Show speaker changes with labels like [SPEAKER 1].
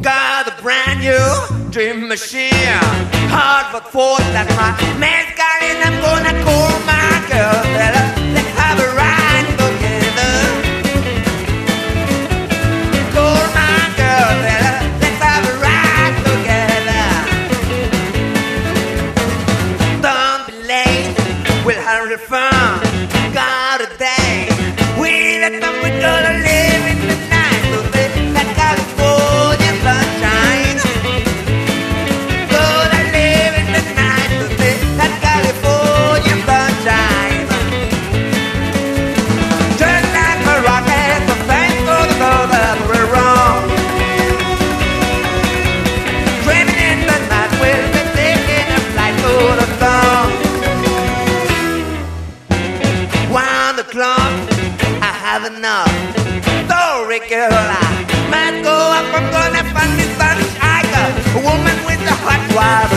[SPEAKER 1] Got a brand new dream machine. Hard but force that my man's got it. I'm gonna call my girl. Let's have a ride together. Call my girl. Let's have a ride together. Don't be late. We'll have it fun. Got a day. We let them. We're gonna live in the night. That California sunshine. Gonna live in the night. That California sunshine. Just like a rocket, so thanks for the love that we're wrong. Dreaming in the night, we'll be taking a flight to the sun. 1 o'clock, I have enough. Sorry, girl, I might go up. I'm gonna find this Spanish icon, a woman with a hot wife.